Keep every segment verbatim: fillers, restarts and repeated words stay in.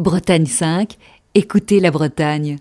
Bretagne cinq, écoutez la Bretagne.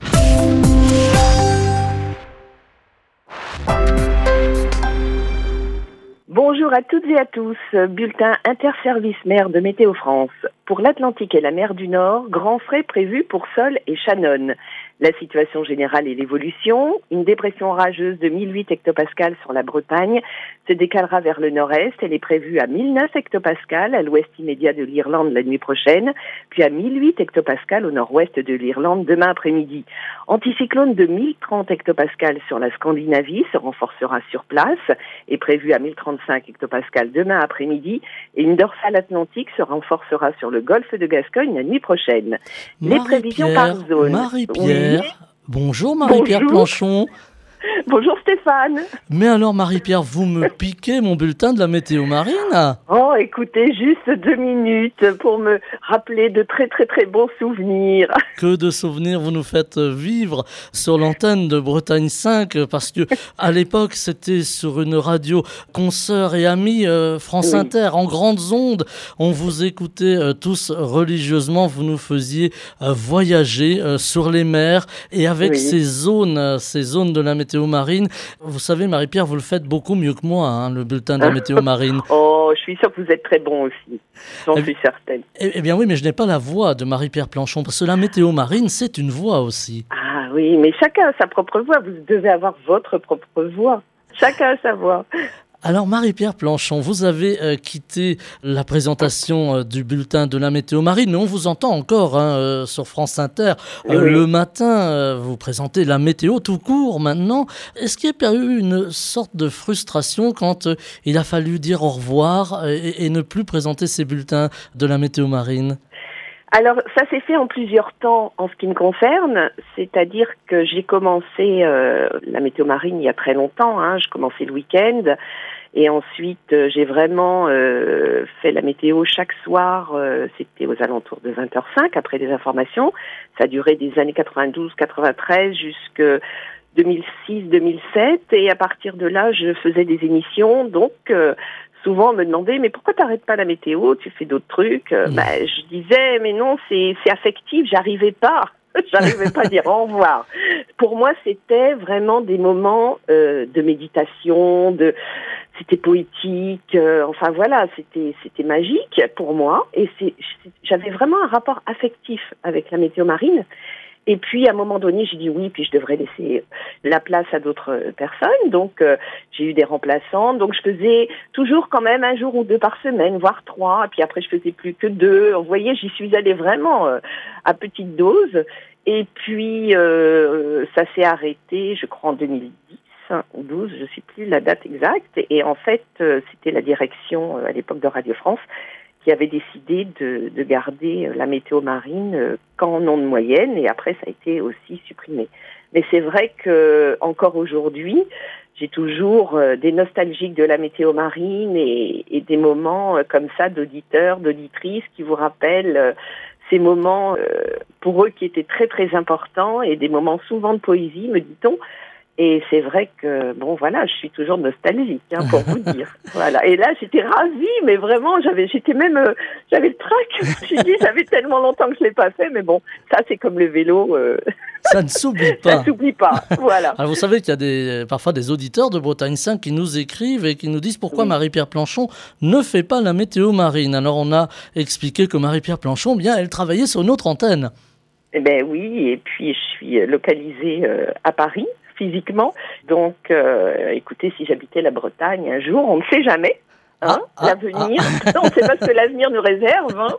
Bonjour à toutes et à tous, bulletin interservice mer de Météo France. Pour l'Atlantique et la mer du Nord, grand frais prévu pour Sol et Shannon. La situation générale et l'évolution, une dépression orageuse de mille huit hectopascales sur la Bretagne se décalera vers le nord-est. Elle est prévue à mille neuf hectopascales à l'ouest immédiat de l'Irlande la nuit prochaine, puis à mille huit hectopascales au nord-ouest de l'Irlande demain après-midi. Anticyclone de mille trente hectopascales sur la Scandinavie se renforcera sur place, est prévue à mille trente-cinq hectopascales demain après-midi, et une dorsale atlantique se renforcera sur le golfe de Gascogne la nuit prochaine. Les prévisions par zone. Marie-Pierre. Oui. Bonjour Marie-Pierre Bonjour. Planchon. Bonjour Stéphane. Mais alors Marie-Pierre, vous me piquez mon bulletin de la météo marine. Oh, écoutez, juste deux minutes pour me rappeler de très très très bons souvenirs. Que de souvenirs vous nous faites vivre sur l'antenne de Bretagne cinq, parce que à l'époque c'était sur une radio consoeur et amie euh, France oui. Inter en grandes ondes. On vous écoutait euh, tous religieusement, vous nous faisiez euh, voyager euh, sur les mers et avec oui. ces zones, euh, ces zones de la météo marine. Vous savez, Marie-Pierre, vous le faites beaucoup mieux que moi, hein, le bulletin de la météo marine. Oh, je suis sûre que vous êtes très bon aussi. J'en eh, suis certaine. Eh, eh bien oui, mais je n'ai pas la voix de Marie-Pierre Planchon, parce que la météo marine, c'est une voix aussi. Ah oui, mais chacun a sa propre voix. Vous devez avoir votre propre voix. Chacun a sa voix. Alors Marie-Pierre Planchon, vous avez euh, quitté la présentation euh, du bulletin de la météo marine, mais on vous entend encore hein, euh, sur France Inter. Euh, oui. Le matin, euh, vous présentez la météo tout court maintenant. Est-ce qu'il y a eu une sorte de frustration quand euh, il a fallu dire au revoir et, et ne plus présenter ces bulletins de la météo marine ? Alors, ça s'est fait en plusieurs temps en ce qui me concerne, c'est-à-dire que j'ai commencé euh, la météo marine il y a très longtemps, hein, je commençais le week-end, et ensuite euh, j'ai vraiment euh, fait la météo chaque soir, euh, c'était aux alentours de vingt heures cinq, après des informations, ça a duré des années quatre-vingt-douze quatre-vingt-treize jusque deux mille six deux mille sept, et à partir de là, je faisais des émissions, donc... Euh, Souvent, on me demandait, mais pourquoi t'arrêtes pas la météo? Tu fais d'autres trucs. Mmh. Bah, je disais, mais non, c'est, c'est affectif, j'arrivais pas. J'arrivais pas à dire au revoir. Pour moi, c'était vraiment des moments euh, de méditation, de, c'était poétique. Euh, enfin voilà, c'était, c'était magique pour moi. Et c'est, j'avais vraiment un rapport affectif avec la météo marine. Et puis, à un moment donné, j'ai dit oui, puis je devrais laisser la place à d'autres personnes. Donc, euh, j'ai eu des remplaçants. Donc, je faisais toujours quand même un jour ou deux par semaine, voire trois. Et puis après, je faisais plus que deux. Vous voyez, j'y suis allée vraiment euh, à petite dose. Et puis, euh, ça s'est arrêté, je crois, en deux mille dix ou douze, je ne sais plus la date exacte. Et en fait, euh, c'était la direction, euh, à l'époque de Radio France, qui avait décidé de, de garder la météo marine euh, qu'en ondes moyennes, et après ça a été aussi supprimé. Mais c'est vrai que encore aujourd'hui, j'ai toujours euh, des nostalgiques de la météo marine et, et des moments euh, comme ça d'auditeurs, d'auditrices qui vous rappellent euh, ces moments euh, pour eux qui étaient très très importants, et des moments souvent de poésie, me dit-on. Et c'est vrai que, bon, voilà, je suis toujours nostalgique, hein, pour vous dire. Voilà. Et là, j'étais ravie, mais vraiment, j'avais, j'étais même, euh, j'avais le trac. Je me suis dit, ça fait tellement longtemps que je l'ai pas fait, mais bon, ça, c'est comme le vélo. Euh... Ça ne s'oublie pas. Ça ne s'oublie pas, voilà. Alors, vous savez qu'il y a des, parfois des auditeurs de Bretagne cinq qui nous écrivent et qui nous disent pourquoi oui. Marie-Pierre Planchon ne fait pas la météo marine. Alors, on a expliqué que Marie-Pierre Planchon, bien, elle travaillait sur une autre antenne. Eh ben oui, et puis je suis localisée euh, à Paris, physiquement. Donc, euh, écoutez, si j'habitais la Bretagne un jour, on ne sait jamais. Hein, ah, l'avenir. Ah, ah. On ne sait pas ce que l'avenir nous réserve. Hein.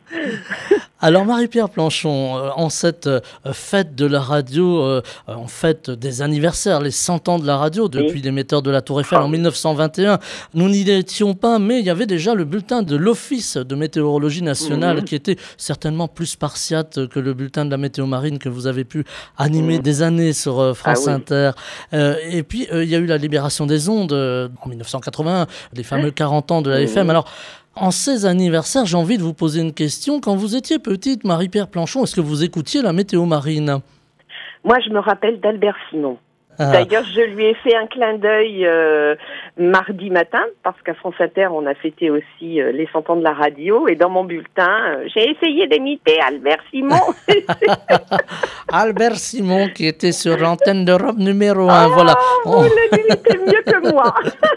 Alors Marie-Pierre Planchon, en cette fête de la radio, en fête des anniversaires, les cent ans de la radio depuis oui. l'émetteur de la Tour Eiffel oh. en mille neuf cent vingt et un, nous n'y étions pas, mais il y avait déjà le bulletin de l'Office de météorologie nationale mmh. qui était certainement plus spartiate que le bulletin de la météo marine que vous avez pu animer mmh. des années sur France ah, oui. Inter. Euh, et puis euh, il y a eu la libération des ondes euh, en mille neuf cent quatre-vingt-un, les fameux quarante ans de la F M. Alors, en ces anniversaires, j'ai envie de vous poser une question. Quand vous étiez petite, Marie-Pierre Planchon, est-ce que vous écoutiez la météo marine ? Moi, je me rappelle d'Albert Simon. D'ailleurs, je lui ai fait un clin d'œil euh, mardi matin, parce qu'à France Inter, on a fêté aussi euh, les cent ans de la radio, et dans mon bulletin, euh, j'ai essayé d'imiter Albert Simon. Albert Simon, qui était sur l'antenne d'Europe numéro un. Oh, voilà. Vous l'imitez mieux que moi.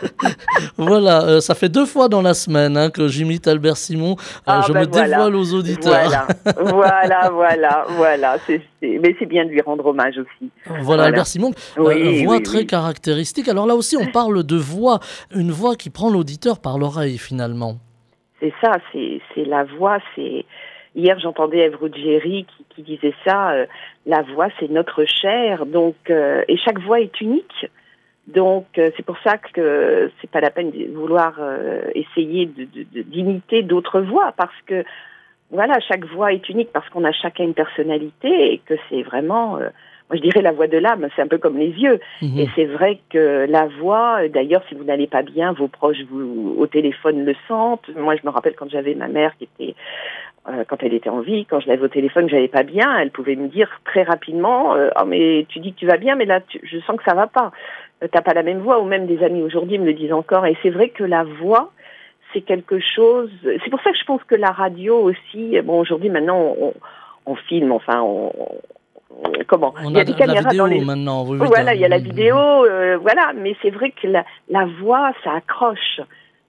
Voilà, euh, ça fait deux fois dans la semaine hein, que j'imite Albert Simon. Euh, ah, je ben me voilà. dévoile aux auditeurs. Voilà, voilà, voilà, voilà. C'est, c'est... Mais c'est bien de lui rendre hommage aussi. Voilà, Voilà. Albert Simon, Oui, euh, voix oui, très oui. caractéristique. Alors là aussi, on parle de voix, une voix qui prend l'auditeur par l'oreille finalement. C'est ça, c'est, c'est la voix, c'est... Hier, j'entendais Ève Ruggieri qui, qui disait ça, euh, la voix, c'est notre chair, donc, euh, et chaque voix est unique. Donc, euh, c'est pour ça que c'est pas la peine de vouloir euh, essayer de, de, de, d'imiter d'autres voix, parce que, voilà, chaque voix est unique, parce qu'on a chacun une personnalité, et que c'est vraiment... Euh, moi, je dirais la voix de l'âme, c'est un peu comme les yeux. Mmh. Et c'est vrai que la voix, d'ailleurs, si vous n'allez pas bien, vos proches vous, au téléphone le sentent. Moi, je me rappelle quand j'avais ma mère qui était, euh, quand elle était en vie, quand je l'avais au téléphone, j'allais pas bien, elle pouvait me dire très rapidement, euh, oh, mais tu dis que tu vas bien, mais là, tu, je sens que ça va pas. Euh, t'as pas la même voix, ou même des amis aujourd'hui me le disent encore. Et c'est vrai que la voix, c'est quelque chose, c'est pour ça que je pense que la radio aussi, bon, aujourd'hui, maintenant, on, on filme, enfin, on, comment on il y a, a des de, caméras la vidéo dans les maintenant oui, oui, voilà il y a la mmh. vidéo euh, voilà mais c'est vrai que la, la voix ça accroche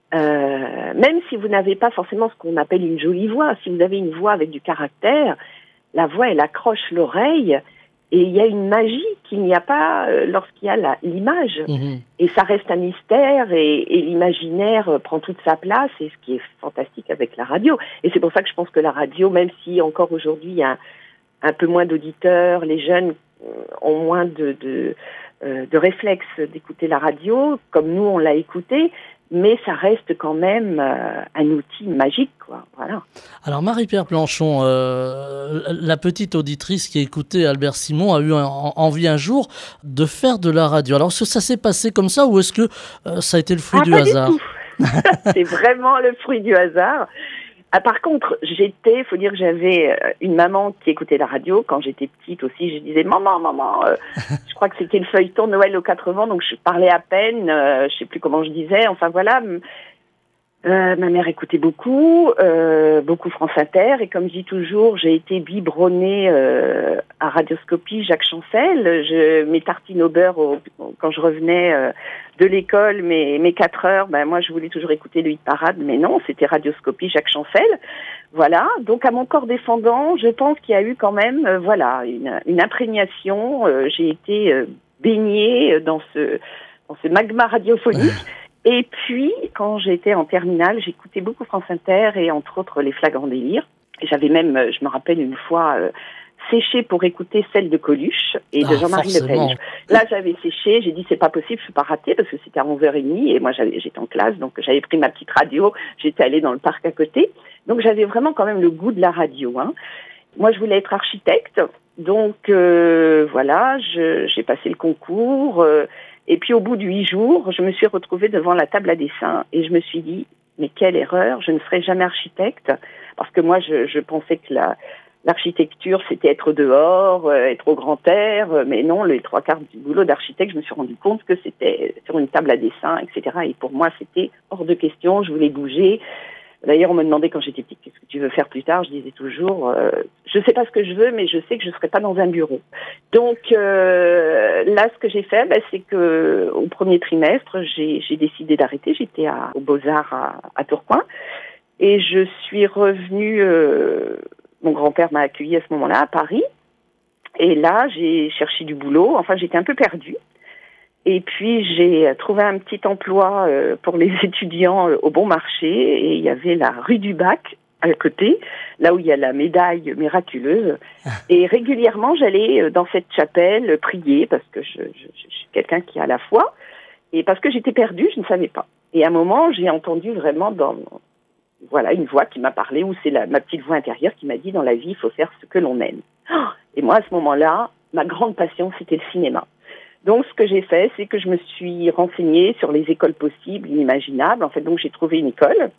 euh, même si vous n'avez pas forcément ce qu'on appelle une jolie voix, si vous avez une voix avec du caractère, la voix elle accroche l'oreille et il y a une magie qu'il n'y a pas euh, lorsqu'il y a la, l'image mmh. et ça reste un mystère et, et l'imaginaire euh, prend toute sa place et ce qui est fantastique avec la radio et c'est pour ça que je pense que la radio, même si encore aujourd'hui il y a un un peu moins d'auditeurs, les jeunes ont moins de, de, euh, de réflexes d'écouter la radio, comme nous on l'a écouté, mais ça reste quand même euh, un outil magique, quoi. Voilà. Alors Marie-Pierre Planchon, euh, la petite auditrice qui écoutait Albert Simon a eu un, envie un jour de faire de la radio. Alors est-ce que ça s'est passé comme ça ou est-ce que euh, ça a été le fruit ah, du pas hasard? Du tout. C'est vraiment le fruit du hasard. Ah, par contre, j'étais, faut dire que j'avais une maman qui écoutait la radio. Quand j'étais petite aussi, je disais « Maman, maman euh, », je crois que c'était le feuilleton Noël aux quatre-vingts, donc je parlais à peine, euh, je sais plus comment je disais, enfin voilà. Euh, ma mère écoutait beaucoup, euh, beaucoup France Inter, et comme je dis toujours, j'ai été biberonnée euh, à Radioscopie, Jacques Chancel. Je, mes tartines au beurre, au, quand je revenais euh, de l'école, mes, mes quatre heures, ben moi je voulais toujours écouter le hit parade, mais non, c'était Radioscopie, Jacques Chancel. Voilà, donc à mon corps défendant, je pense qu'il y a eu quand même, euh, voilà, une, une imprégnation. Euh, j'ai été euh, baignée dans ce, dans ce magma radiophonique. Et puis, quand j'étais en terminale, j'écoutais beaucoup France Inter et entre autres les Flagrants délires. Et j'avais même, je me rappelle une fois, euh, séché pour écouter celle de Coluche et de ah, Jean-Marie Le Pen. Là, j'avais séché, j'ai dit c'est pas possible, je peux pas rater parce que c'était à onze heures trente et moi j'avais, j'étais en classe, donc j'avais pris ma petite radio, j'étais allée dans le parc à côté. Donc j'avais vraiment quand même le goût de la radio. Hein. Moi, je voulais être architecte, donc euh, voilà, je, j'ai passé le concours. Euh, Et puis au bout de huit jours, je me suis retrouvée devant la table à dessin et je me suis dit, mais quelle erreur, je ne serai jamais architecte. Parce que moi, je, je pensais que la, l'architecture, c'était être dehors, euh, être au grand air. Euh, mais non, les trois quarts du boulot d'architecte, je me suis rendu compte que c'était sur une table à dessin, et cetera. Et pour moi, c'était hors de question, je voulais bouger. D'ailleurs, on me demandait quand j'étais petite, qu'est-ce que tu veux faire plus tard? Je disais toujours, euh, je sais pas ce que je veux, mais je sais que je serai pas dans un bureau. Donc euh, là, ce que j'ai fait, bah, c'est que au premier trimestre, j'ai, j'ai décidé d'arrêter. J'étais à, aux Beaux-Arts à, à Tourcoing, et je suis revenue. Euh, mon grand-père m'a accueillie à ce moment-là à Paris, et là, j'ai cherché du boulot. Enfin, j'étais un peu perdue. Et puis, j'ai trouvé un petit emploi euh, pour les étudiants euh, au Bon Marché. Et il y avait la rue du Bac à côté, là où il y a la médaille miraculeuse. Et régulièrement, j'allais euh, dans cette chapelle euh, prier parce que je, je, je suis quelqu'un qui a la foi. Et parce que j'étais perdue, je ne savais pas. Et à un moment, j'ai entendu vraiment dans... Voilà, une voix qui m'a parlé, ou c'est la, ma petite voix intérieure qui m'a dit « Dans la vie, il faut faire ce que l'on aime. » Et moi, à ce moment-là, ma grande passion, c'était le cinéma. Donc, ce que j'ai fait, c'est que je me suis renseignée sur les écoles possibles, inimaginables. En fait, donc, j'ai trouvé une école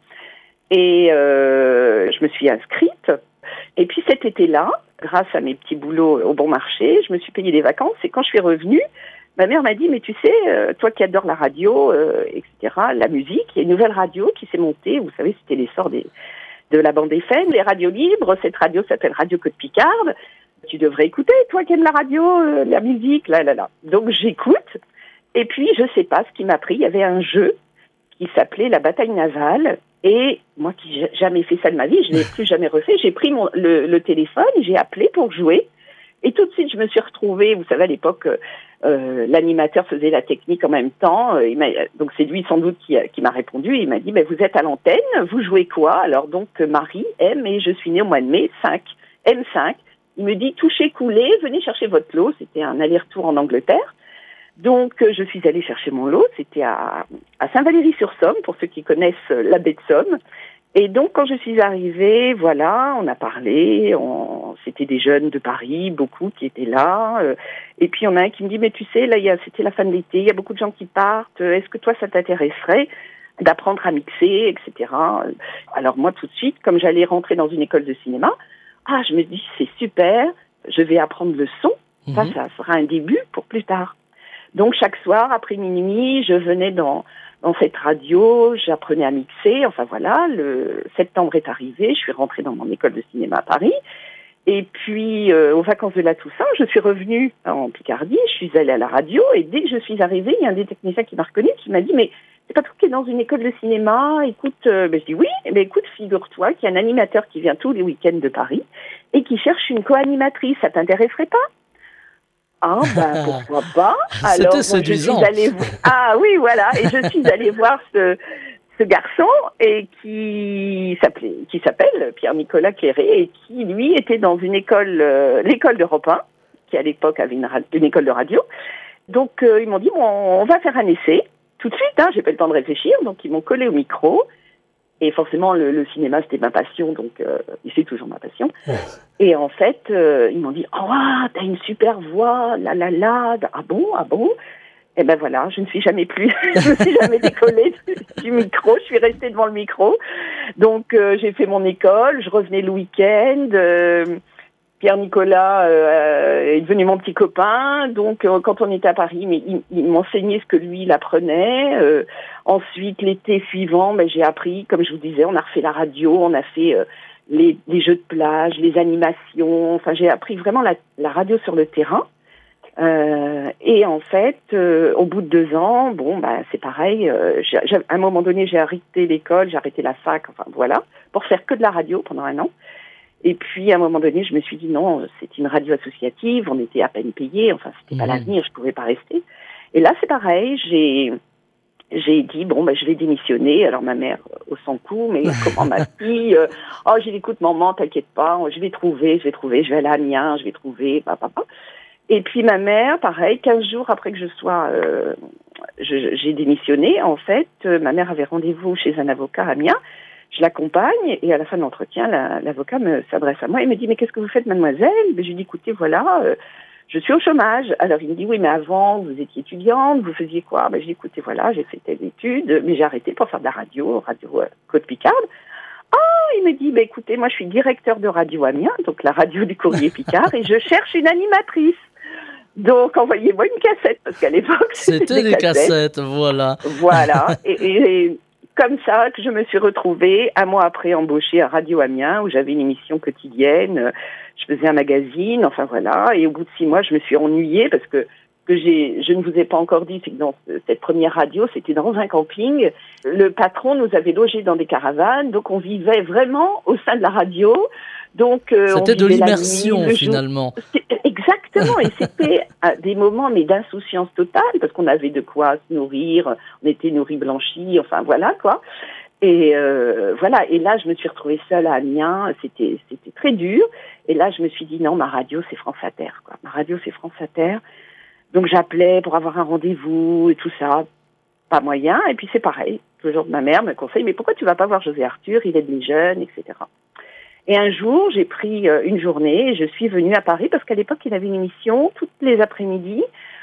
et euh, je me suis inscrite. Et puis, cet été-là, grâce à mes petits boulots au Bon Marché, je me suis payé des vacances. Et quand je suis revenue, Ma mère m'a dit, mais tu sais, euh, toi qui adores la radio, euh, et cetera, la musique, il y a une nouvelle radio qui s'est montée. Vous savez, c'était l'essor des, de la bande F M, les radios libres. Cette radio s'appelle Radio Côte Picarde. Tu devrais écouter, toi qui aimes la radio, euh, la musique, là, là, là. Donc j'écoute. Et puis, je sais pas ce qui m'a pris. Il y avait un jeu qui s'appelait La Bataille Navale. Et moi qui n'ai jamais fait ça de ma vie, je ne l'ai plus jamais refait. J'ai pris mon, le, le téléphone, j'ai appelé pour jouer. Et tout de suite, je me suis retrouvée, vous savez, à l'époque, euh, l'animateur faisait la technique en même temps. Euh, il m'a, donc c'est lui sans doute qui, qui m'a répondu. Il m'a dit, ben, vous êtes à l'antenne, vous jouez quoi? Alors donc, Marie aime et je suis née au mois de mai, cinq, M cinq. Il me dit, touchez, coulez, venez chercher votre lot. C'était un aller-retour en Angleterre. Donc, euh, je suis allée chercher mon lot. C'était à, à Saint-Valery-sur-Somme, pour ceux qui connaissent la baie de Somme. Et donc, quand je suis arrivée, voilà, on a parlé, on... c'était des jeunes de Paris, beaucoup qui étaient là. Euh, et puis, il y en a un qui me dit, mais tu sais, là, il y a... c'était la fin de l'été, il y a beaucoup de gens qui partent. Est-ce que toi, ça t'intéresserait d'apprendre à mixer, et cetera. Alors, moi, tout de suite, comme j'allais rentrer dans une école de cinéma, ah, je me dis, c'est super, je vais apprendre le son. Mmh. Ça, ça sera un début pour plus tard. Donc, chaque soir, après minuit, je venais dans... dans cette radio, j'apprenais à mixer, enfin voilà, le septembre est arrivé, je suis rentrée dans mon école de cinéma à Paris, et puis euh, aux vacances de la Toussaint, je suis revenue en Picardie, je suis allée à la radio, et dès que je suis arrivée, il y a un des techniciens qui m'a reconnue, qui m'a dit, mais c'est pas toi qui es dans une école de cinéma, écoute, euh, ben, je dis oui, ben, écoute, figure-toi qu'il y a un animateur qui vient tous les week-ends de Paris, et qui cherche une co-animatrice, ça t'intéresserait pas? Ah, ben, pourquoi pas? Alors, C'était séduisant. Je suis allée... Ah oui, voilà. Et je suis allée voir ce, ce garçon et qui s'appelait, qui s'appelle Pierre-Nicolas Cléré et qui, lui, était dans une école, euh, l'école d'Europe un, qui à l'époque avait une, ra- une école de radio. Donc, euh, ils m'ont dit, bon, on va faire un essai. Tout de suite, hein, j'ai pas eu le temps de réfléchir. Donc, ils m'ont collé au micro. Et forcément, le, le cinéma, c'était ma passion, donc euh, c'est toujours ma passion. Ouais. Et en fait, euh, ils m'ont dit « Oh, t'as une super voix, la la la, ah bon, ah bon ?» Et ben voilà, je ne suis jamais plus, je ne suis jamais décollée du, du micro, je suis restée devant le micro. Donc, euh, j'ai fait mon école, je revenais le week-end. Euh, Pierre-Nicolas euh, est devenu mon petit copain, donc euh, quand on était à Paris, mais il, il m'enseignait ce que lui, il apprenait. Euh, ensuite, l'été suivant, ben, j'ai appris, comme je vous disais, on a refait la radio, on a fait euh, les, les jeux de plage, les animations, enfin j'ai appris vraiment la, la radio sur le terrain. Euh, et en fait, euh, au bout de deux ans, bon, ben c'est pareil, euh, j'ai, j'ai, à un moment donné, j'ai arrêté l'école, j'ai arrêté la fac, enfin voilà, pour faire que de la radio pendant un an. Et puis, à un moment donné, je me suis dit, non, c'est une radio associative, on était à peine payés, enfin, c'était mmh. pas l'avenir, je pouvais pas rester. Et là, c'est pareil, j'ai, j'ai dit, bon, ben, je vais démissionner. Alors, ma mère, au sans coup, mais comment ma fille, euh, oh, j'ai dit, écoute, maman, t'inquiète pas, je vais trouver, je vais trouver, je vais aller à Amiens, je vais trouver, papa, papa. Et puis, ma mère, pareil, quinze jours après que je sois, euh, je, j'ai démissionné, en fait, euh, ma mère avait rendez-vous chez un avocat à Amiens. Je l'accompagne et à la fin de l'entretien, la, l'avocat me s'adresse à moi et me dit « Mais qu'est-ce que vous faites, mademoiselle ?» Je lui dis « Écoutez, voilà, euh, je suis au chômage. » Alors il me dit « Oui, mais avant, vous étiez étudiante, vous faisiez quoi ?» Ben, je dis « Écoutez, voilà, j'ai fait telle étude, mais j'ai arrêté pour faire de la radio, radio euh, Côte Picarde. » Ah, il me dit ben, « Écoutez, moi je suis directeur de radio Amiens, donc la radio du Courrier Picard, et je cherche une animatrice. » Donc, envoyez-moi une cassette, parce qu'à l'époque, c'était, c'était des, des cassettes. cassettes, voilà. Voilà, et... et, et comme ça que je me suis retrouvée un mois après embauchée à Radio Amiens où j'avais une émission quotidienne, je faisais un magazine, enfin voilà, et au bout de six mois je me suis ennuyée parce que que j'ai, je ne vous ai pas encore dit, c'est que dans cette première radio, c'était dans un camping. Le patron nous avait logés dans des caravanes, donc on vivait vraiment au sein de la radio. Donc euh, c'était on de l'immersion nuit, finalement. Exactement, et c'était des moments mais d'insouciance totale parce qu'on avait de quoi se nourrir, on était nourris blanchis, enfin voilà quoi. Et euh, voilà, et là je me suis retrouvée seule à Amiens, c'était c'était très dur. Et là je me suis dit non, ma radio c'est France Inter, quoi. Ma radio c'est France Inter. Donc j'appelais pour avoir un rendez-vous et tout ça, pas moyen. Et puis c'est pareil, toujours ma mère me conseille, mais pourquoi tu vas pas voir José Arthur, il aide les jeunes, et cetera. Et un jour, j'ai pris une journée et je suis venue à Paris parce qu'à l'époque, il avait une émission toutes les après-midi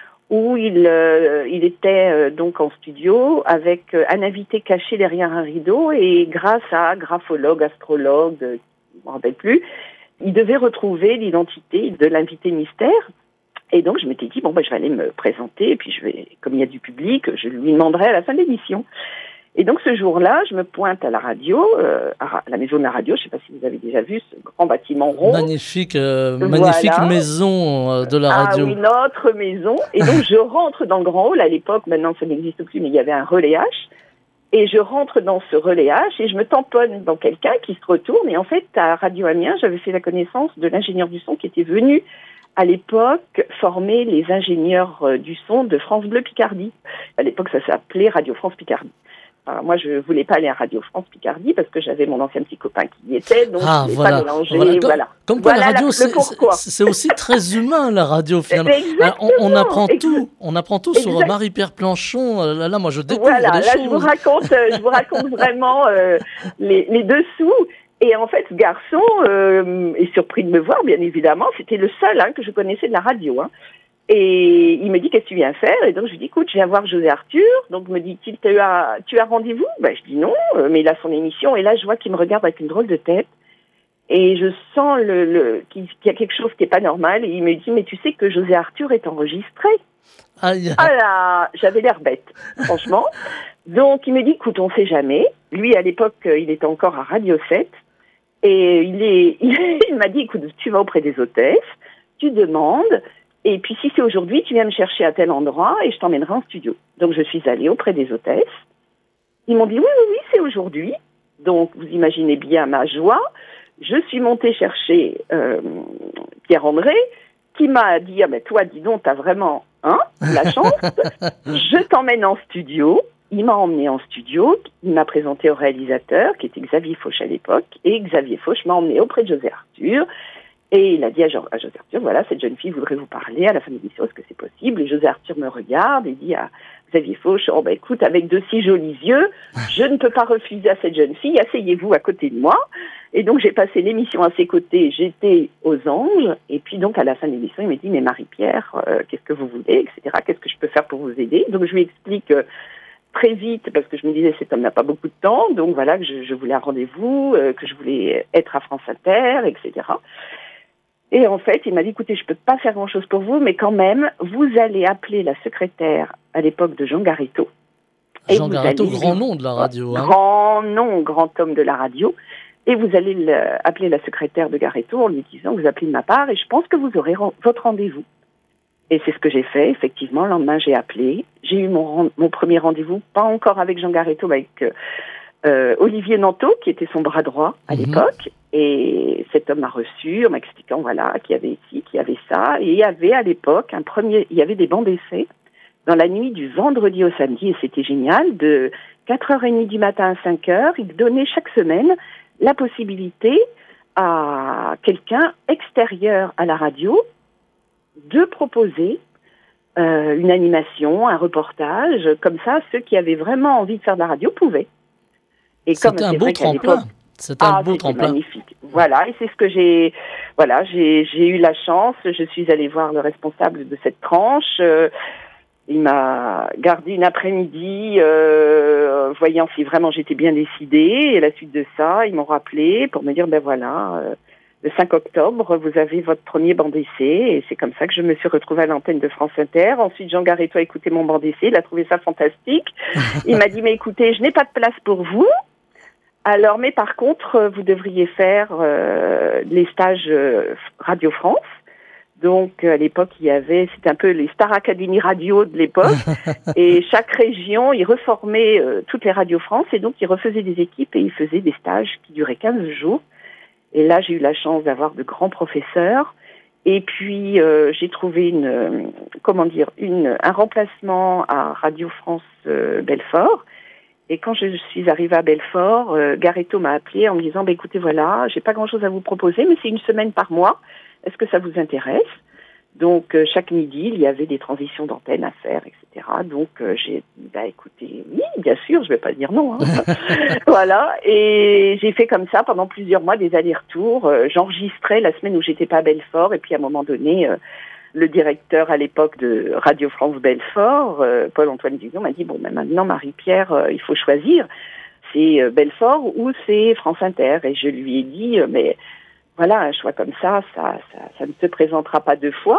où il, euh, il était euh, donc en studio avec euh, un invité caché derrière un rideau et grâce à graphologue, astrologue, euh, je ne me rappelle plus, il devait retrouver l'identité de l'invité mystère. Et donc, je m'étais dit, bon, bah, je vais aller me présenter, et puis je vais, comme il y a du public, je lui demanderai à la fin de l'émission. Et donc, ce jour-là, je me pointe à la radio, euh, à la maison de la radio, je ne sais pas si vous avez déjà vu ce grand bâtiment rond. Magnifique, euh, magnifique voilà. maison euh, de la radio. Ah oui, notre maison. Et donc, je rentre dans le grand hall. À l'époque, maintenant, ça n'existe plus, mais il y avait un relayage. Et je rentre dans ce relayage et je me tamponne dans quelqu'un qui se retourne. Et en fait, à Radio Amiens, j'avais fait la connaissance de l'ingénieur du son qui était venu à l'époque former les ingénieurs du son de France Bleu Picardie. À l'époque, ça s'appelait Radio France Picardie. Alors moi, je voulais pas aller à Radio France Picardie parce que j'avais mon ancien petit copain qui y était, donc ah, je voulais voilà. pas mélanger. Voilà. Comme, voilà. comme quoi voilà la radio, la, c'est, c'est aussi très humain, la radio, finalement. Alors, on, on apprend exactement. tout, on apprend tout exact. Sur Marie-Pierre Planchon. Là, là, moi, je découvre voilà, des là, choses. Je vous raconte, je vous raconte vraiment euh, les, les dessous. Et en fait, ce garçon euh, est surpris de me voir, bien évidemment. C'était le seul hein, que je connaissais de la radio. Hein. Et il me dit, qu'est-ce que tu viens faire? Et donc, je lui dis, écoute, je viens voir José Arthur. Donc, me dit-il, tu as, tu as rendez-vous? Ben, je dis non, mais il a son émission. Et là, je vois qu'il me regarde avec une drôle de tête. Et je sens le, le, qu'il y a quelque chose qui n'est pas normal. Et il me dit, mais tu sais que José Arthur est enregistré? Aïe. Ah là, j'avais l'air bête, franchement. Donc, il me dit, écoute, on ne sait jamais. Lui, à l'époque, il était encore à Radio sept. Et il, est, il, il m'a dit, écoute, tu vas auprès des hôtesses, tu demandes... Et puis, si c'est aujourd'hui, tu viens me chercher à tel endroit et je t'emmènerai en studio. Donc, je suis allée auprès des hôtesses. Ils m'ont dit, oui, oui, oui, c'est aujourd'hui. Donc, vous imaginez bien ma joie. Je suis montée chercher euh, Pierre-André, qui m'a dit, ah ben toi, dis donc, t'as vraiment hein, la chance. Je t'emmène en studio. Il m'a emmené en studio. Il m'a présenté au réalisateur, qui était Xavier Fauche à l'époque. Et Xavier Fauche m'a emmené auprès de José Arthur. Et il a dit à, Jean, à José Arthur, voilà, cette jeune fille voudrait vous parler à la fin de l'émission, est-ce que c'est possible? Et José Arthur me regarde et dit à Xavier Fauche, oh ben écoute, avec de si jolis yeux, je ne peux pas refuser à cette jeune fille, asseyez-vous à côté de moi. Et donc j'ai passé l'émission à ses côtés, j'étais aux anges, et puis donc à la fin de l'émission, il m'a dit, mais Marie-Pierre, euh, qu'est-ce que vous voulez, et cetera, qu'est-ce que je peux faire pour vous aider? Donc je lui explique euh, très vite, parce que je me disais, cet homme n'a pas beaucoup de temps, donc voilà, que je, je voulais un rendez-vous, euh, que je voulais être à France Inter, et cetera. Et en fait, il m'a dit, écoutez, je ne peux pas faire grand-chose pour vous, mais quand même, vous allez appeler la secrétaire à l'époque de Jean Garretto. Jean Garretto, grand lui... nom de la radio. Hein. Grand nom, grand homme de la radio. Et vous allez le... appeler la secrétaire de Garretto en lui disant, vous appelez de ma part et je pense que vous aurez ren... votre rendez-vous. Et c'est ce que j'ai fait, effectivement. Le lendemain, j'ai appelé. J'ai eu mon, mon premier rendez-vous, pas encore avec Jean Garretto, mais avec... Euh, Olivier Nanteau, qui était son bras droit à mmh. l'époque, et cet homme m'a reçu en m'expliquant voilà qu'il y avait ici, qu'il y avait ça, et il y avait à l'époque un premier, il y avait des bancs d'essai dans la nuit du vendredi au samedi, et c'était génial, de quatre heures trente du matin à cinq heures, il donnait chaque semaine la possibilité à quelqu'un extérieur à la radio de proposer euh, une animation, un reportage, comme ça, ceux qui avaient vraiment envie de faire de la radio pouvaient. Et c'était un beau tremplin. C'était un ah, beau tremplin. Magnifique. Voilà, et c'est ce que j'ai. Voilà, j'ai, j'ai eu la chance. Je suis allée voir le responsable de cette tranche. Euh, il m'a gardé une après-midi, euh, voyant si vraiment j'étais bien décidée. Et à la suite de ça, ils m'ont rappelé pour me dire ben voilà, euh, le cinq octobre, vous avez votre premier banc d'essai. Et c'est comme ça que je me suis retrouvée à l'antenne de France Inter. Ensuite, Jean Garretto a écouté mon banc d'essai. Il a trouvé ça fantastique. Il m'a dit mais écoutez, je n'ai pas de place pour vous. Alors, mais par contre, vous devriez faire euh, les stages euh, Radio France. Donc, à l'époque, il y avait, c'était un peu les Star Academy Radio de l'époque. Et chaque région, ils reformaient euh, toutes les radios France. Et donc, ils refaisaient des équipes et ils faisaient des stages qui duraient quinze jours. Et là, j'ai eu la chance d'avoir de grands professeurs. Et puis, euh, j'ai trouvé une, euh, comment dire, une, un remplacement à Radio France euh, Belfort. Et quand je suis arrivée à Belfort, euh, Garretto m'a appelé en me disant bah, « Écoutez, voilà, j'ai pas grand-chose à vous proposer, mais c'est une semaine par mois. Est-ce que ça vous intéresse ?» Donc, euh, chaque midi, il y avait des transitions d'antenne à faire, et cetera. Donc, euh, j'ai dit bah, « Écoutez, oui, bien sûr, je vais pas dire non. Hein. » Voilà, et j'ai fait comme ça pendant plusieurs mois des allers-retours. Euh, j'enregistrais la semaine où j'étais pas à Belfort, et puis à un moment donné... Euh, le directeur à l'époque de Radio France Belfort, euh, Paul-Antoine Dugnon, m'a dit, bon, ben maintenant, Marie-Pierre, euh, il faut choisir. C'est euh, Belfort ou c'est France Inter. Et je lui ai dit, euh, mais voilà, un choix comme ça, ça, ça, ça ne se présentera pas deux fois.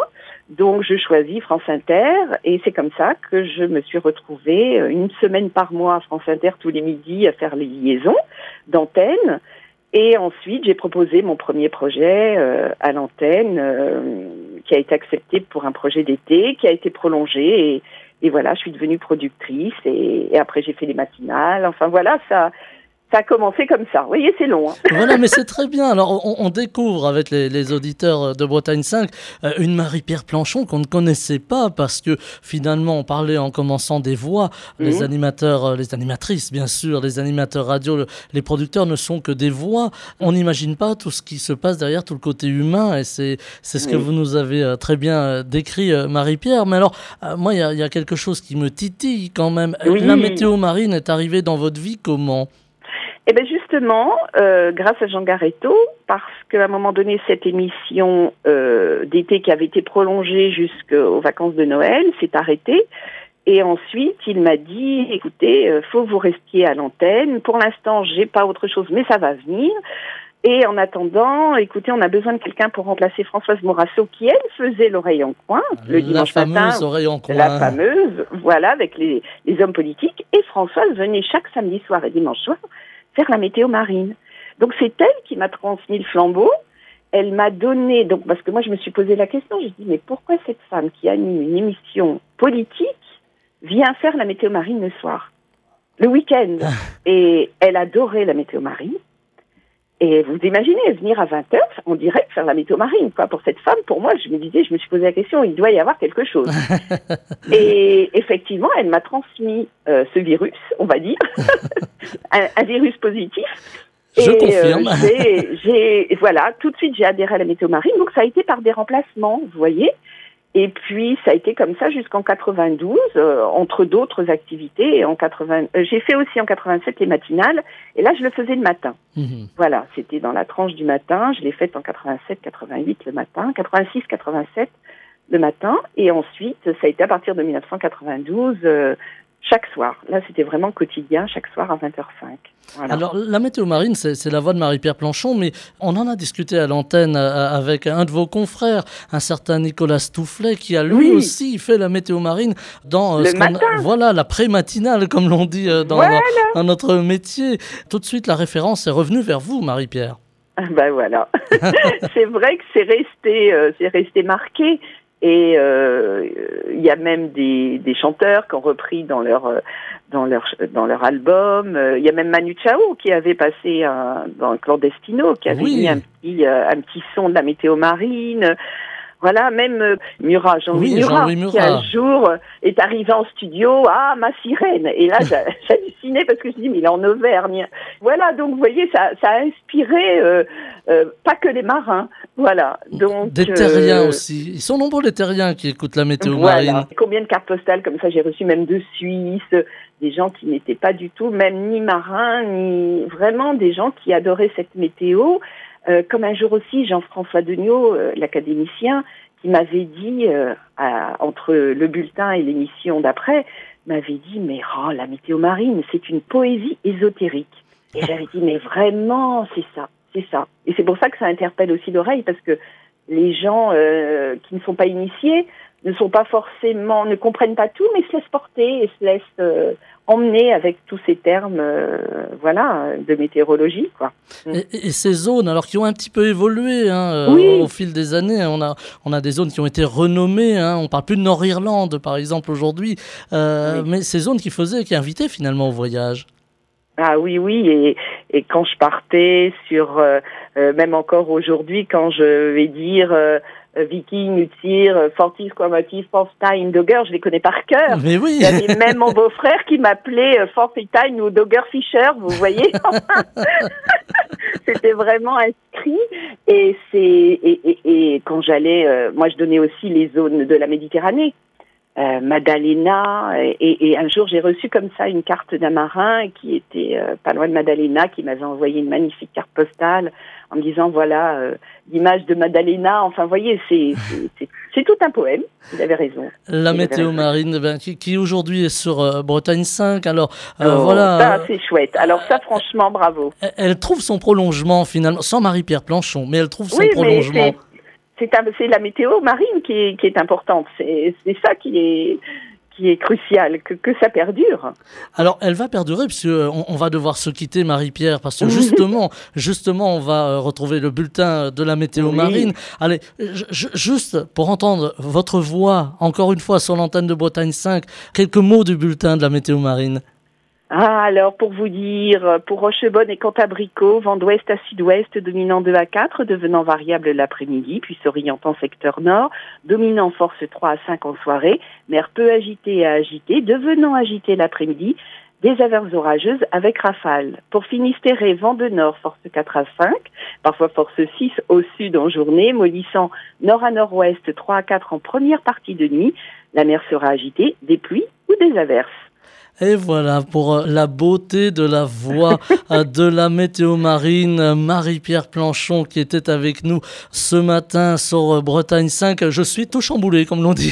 Donc je choisis France Inter et c'est comme ça que je me suis retrouvée une semaine par mois à France Inter tous les midis à faire les liaisons d'antenne. Et ensuite j'ai proposé mon premier projet euh, à l'antenne euh, qui a été accepté pour un projet d'été, qui a été prolongé et, et voilà, je suis devenue productrice et, et après j'ai fait les matinales. Enfin voilà, ça... Ça a commencé comme ça. Vous voyez, c'est long. Hein. Voilà, mais c'est très bien. Alors, on, on découvre avec les, les auditeurs de Bretagne cinq euh, une Marie-Pierre Planchon qu'on ne connaissait pas parce que finalement, on parlait en commençant des voix. Mmh. Les animateurs, euh, les animatrices, bien sûr, les animateurs radio, le, les producteurs ne sont que des voix. On n'imagine pas tout ce qui se passe derrière, tout le côté humain. Et c'est, c'est ce oui. que vous nous avez euh, très bien euh, décrit, euh, Marie-Pierre. Mais alors, euh, moi, il y, y a quelque chose qui me titille quand même. Oui. La météo marine est arrivée dans votre vie comment ? Eh bien justement, euh, grâce à Jean Garetto, parce qu'à un moment donné, cette émission euh, d'été qui avait été prolongée jusqu'aux vacances de Noël s'est arrêtée. Et ensuite, il m'a dit, écoutez, euh, faut vous restiez à l'antenne. Pour l'instant, j'ai pas autre chose, mais ça va venir. Et en attendant, écoutez, on a besoin de quelqu'un pour remplacer Françoise Morasso, qui elle faisait l'oreille en coin le dimanche matin. La fameuse oreille en coin. La fameuse, voilà, avec les, les hommes politiques. Et Françoise venait chaque samedi soir et dimanche soir faire la météo marine. Donc c'est elle qui m'a transmis le flambeau. Elle m'a donné, donc parce que moi je me suis posé la question, j'ai dit mais pourquoi cette femme qui anime une émission politique vient faire la météo marine le soir, le week-end? Et elle adorait la météo marine. Et vous imaginez, venir à vingt heures, on dirait faire la météo marine, quoi. Pour cette femme, pour moi, je me disais, je me suis posé la question, il doit y avoir quelque chose. Et effectivement, elle m'a transmis euh, ce virus, on va dire, un, un virus positif. Je et, confirme. Euh, j'ai, j'ai, voilà, tout de suite, j'ai adhéré à la météo marine. Donc, ça a été par des remplacements, vous voyez. Et puis, ça a été comme ça jusqu'en quatre-vingt-douze, euh, entre d'autres activités. Et en quatre-vingts, euh, j'ai fait aussi en quatre-vingt-sept les matinales, et là, je le faisais le matin. Mmh. Voilà, c'était dans la tranche du matin. Je l'ai faite en quatre-vingt-sept quatre-vingt-huit le matin, quatre-vingt-six quatre-vingt-sept le matin. Et ensuite, ça a été à partir de dix-neuf cent quatre-vingt-douze, euh, chaque soir. Là, c'était vraiment quotidien, chaque soir à vingt heures cinq. Voilà. Alors, la météo marine, c'est, c'est la voix de Marie-Pierre Planchon, mais on en a discuté à l'antenne avec un de vos confrères, un certain Nicolas Stoufflet, qui a lui oui. aussi fait la météo marine dans le ce matin. qu'on a, voilà, la pré-matinale, comme l'on dit dans, voilà. dans, dans notre métier. Tout de suite, la référence est revenue vers vous, Marie-Pierre. Ben voilà. C'est vrai que c'est resté, euh, c'est resté marqué. Et il euh, y a même des, des chanteurs qui ont repris dans leur dans leur dans leur album. Il euh, y a même Manu Chao qui avait passé un, dans Clandestino, qui avait oui. mis un petit euh, un petit son de la météo marine. Voilà, même euh, Murat, Jean-Louis oui, Murat, Jean-Louis Murat, qui un jour euh, est arrivé en studio, ah, ma sirène. Et là, j'hallucinais parce que je dis, mais il est en Auvergne. Voilà, donc vous voyez, ça, ça a inspiré euh, euh, pas que les marins. Voilà. Donc, des terriens euh, aussi. Ils sont nombreux les terriens qui écoutent la météo voilà. marine. Combien de cartes postales comme ça j'ai reçu, même de Suisse, des gens qui n'étaient pas du tout, même ni marins, ni vraiment des gens qui adoraient cette météo. Euh, comme un jour aussi, Jean-François Degnaud, euh, l'académicien, qui m'avait dit, euh, à, entre le bulletin et l'émission d'après, m'avait dit, mais oh, la météo marine, c'est une poésie ésotérique. Et j'avais dit, mais vraiment, c'est ça, c'est ça. Et c'est pour ça que ça interpelle aussi l'oreille, parce que les gens euh, qui ne sont pas initiés ne sont pas forcément, ne comprennent pas tout, mais se laissent porter et se laissent euh, emmener avec tous ces termes, euh, voilà, de météorologie, quoi. Et, et ces zones, alors qui ont un petit peu évolué hein, oui. au, au fil des années, on a on a des zones qui ont été renommées. Hein, on parle plus de Nord-Irlande, par exemple, aujourd'hui, euh, oui. mais ces zones qui faisaient, qui invitaient finalement au voyage. Ah oui, oui, et, et quand je partais sur, euh, euh, même encore aujourd'hui, quand je vais dire euh, Viking, Utsir, Fortis, Quamatif, Forstein, Dogger, je les connais par cœur. Mais oui. Il y avait même mon beau-frère qui m'appelait euh, Forstein ou Dogger Fisher, vous voyez. C'était vraiment inscrit. Et c'est et, et, et quand j'allais, euh, moi je donnais aussi les zones de la Méditerranée. Euh, Madalena, et, et un jour j'ai reçu comme ça une carte d'un marin qui était euh, pas loin de Madalena, qui m'avait envoyé une magnifique carte postale en me disant voilà euh, l'image de Madalena. Enfin, vous voyez, c'est, c'est, c'est, c'est tout un poème. Il avait raison. La il météo raison. marine, ben, qui, qui aujourd'hui est sur euh, Bretagne cinq. Alors euh, oh, voilà. Ça c'est chouette. Alors ça, franchement, bravo. Elle, elle trouve son prolongement finalement, sans Marie-Pierre Planchon, mais elle trouve son oui, prolongement. Mais c'est, un, c'est la météo marine qui est, qui est importante. C'est, c'est ça qui est... qui est crucial, que, que ça perdure. Alors, elle va perdurer, puisque on, on va devoir se quitter, Marie-Pierre, parce que justement, justement, on va retrouver le bulletin de la météo oui. marine. Allez, j- juste pour entendre votre voix, encore une fois, sur l'antenne de Bretagne cinq, quelques mots du bulletin de la météo marine. Ah, alors, pour vous dire, pour Rochebonne et Cantabrico, vent d'ouest à sud-ouest, dominant deux à quatre, devenant variable l'après-midi, puis s'orientant secteur nord, dominant force trois à cinq en soirée, mer peu agitée à agitée, devenant agitée l'après-midi, des averses orageuses avec rafales. Pour Finistère, vent de nord, force quatre à cinq, parfois force six au sud en journée, mollissant nord à nord-ouest, trois à quatre en première partie de nuit, la mer sera agitée, des pluies ou des averses. Et voilà pour la beauté de la voix de la météo marine, Marie-Pierre Planchon qui était avec nous ce matin sur Bretagne cinq. Je suis tout chamboulé, comme l'on dit,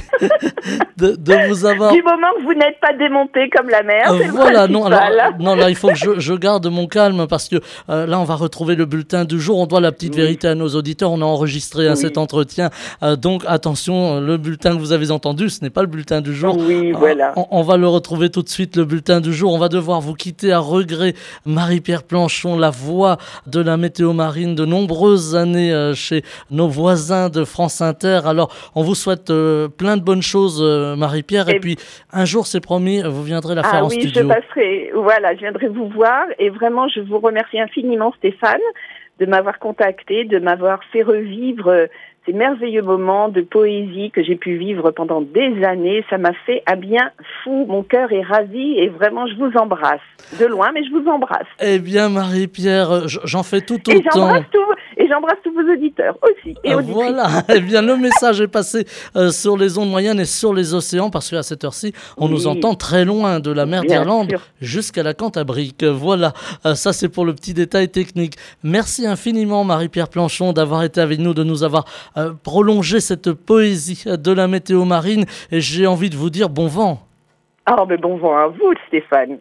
de, de vous avoir... Du moment que vous n'êtes pas démonté comme la mer, euh, c'est voilà, non, alors, non, là, il faut que je, je garde mon calme parce que euh, là, on va retrouver le bulletin du jour. On doit la petite oui. vérité à nos auditeurs. On a enregistré oui. hein, cet entretien. Euh, donc, attention, le bulletin que vous avez entendu, ce n'est pas le bulletin du jour. Oui, voilà. Euh, on, on va le retrouver tout de suite. Le bulletin du jour, on va devoir vous quitter à regret, Marie-Pierre Planchon, la voix de la météo marine de nombreuses années euh, chez nos voisins de France Inter. Alors, on vous souhaite euh, plein de bonnes choses, euh, Marie-Pierre, et, et puis un jour, c'est promis, vous viendrez la faire ah, en oui, studio. Ah oui, je passerai, voilà, je viendrai vous voir, et vraiment, je vous remercie infiniment, Stéphane, de m'avoir contacté, de m'avoir fait revivre euh, ces merveilleux moments de poésie que j'ai pu vivre pendant des années. Ça m'a fait un bien fou. Mon cœur est ravi et vraiment, je vous embrasse. De loin, mais je vous embrasse. Eh bien, Marie-Pierre, j'en fais tout autant. Et j'embrasse, tout, et j'embrasse tous vos auditeurs aussi. Et auditrices. Voilà. Eh bien, le message est passé euh, sur les ondes moyennes et sur les océans parce qu'à cette heure-ci, on oui. nous entend très loin de la mer bien d'Irlande sûr. Jusqu'à la Cantabrique. Voilà. Euh, ça, c'est pour le petit détail technique. Merci infiniment, Marie-Pierre Planchon, d'avoir été avec nous, de nous avoir Euh, prolonger cette poésie de la météo marine et j'ai envie de vous dire bon vent. Ah mais bon vent à vous Stéphane.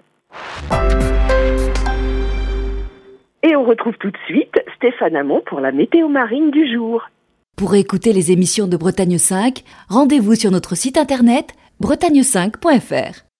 Et on retrouve tout de suite Stéphane Hamon pour la météo marine du jour. Pour écouter les émissions de Bretagne cinq, rendez-vous sur notre site internet bretagne cinq point f r.